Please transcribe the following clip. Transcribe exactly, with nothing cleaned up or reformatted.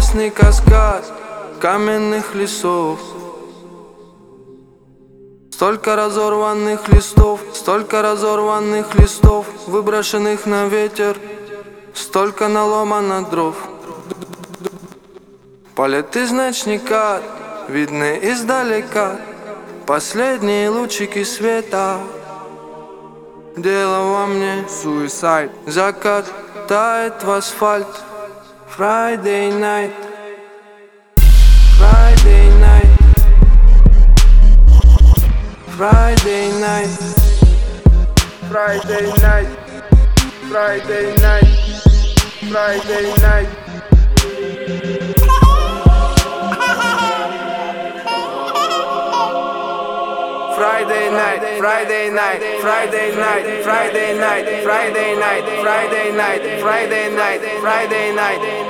Древесный каскад каменных лесов. Столько разорванных листов, столько разорванных листов, выброшенных на ветер, столько наломано дров. Палят из ночника, видны издалека последние лучики света. Дело во мне, Suicide. закат тает в асфальт. Friday night, Friday night, Friday night, Friday night. Friday night. Friday night. Friday night, Friday night, Friday night, Friday night, Friday night, Friday night, Friday night, Friday night.